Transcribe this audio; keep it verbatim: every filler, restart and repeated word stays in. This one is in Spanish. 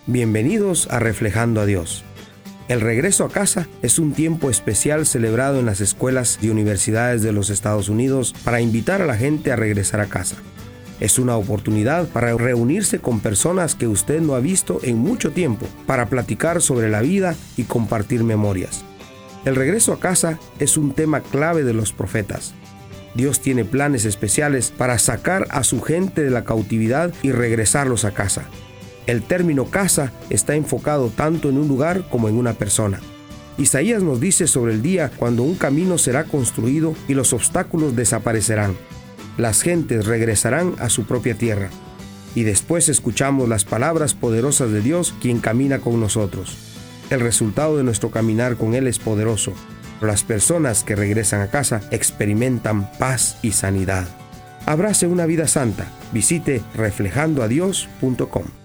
Bienvenidos a Reflejando a Dios. El regreso a casa es un tiempo especial celebrado en las escuelas y universidades de los Estados Unidos para invitar a la gente a regresar a casa. Es una oportunidad para reunirse con personas que usted no ha visto en mucho tiempo, para platicar sobre la vida y compartir memorias. El regreso a casa es un tema clave de los profetas. Dios tiene planes especiales para sacar a su gente de la cautividad y regresarlos a casa. El término casa está enfocado tanto en un lugar como en una persona. Isaías nos dice sobre el día cuando un camino será construido y los obstáculos desaparecerán. Las gentes regresarán a su propia tierra. Y después escuchamos las palabras poderosas de Dios, quien camina con nosotros. El resultado de nuestro caminar con Él es poderoso. Las personas que regresan a casa experimentan paz y sanidad. Abrace una vida santa. Visite reflejando a dios punto com.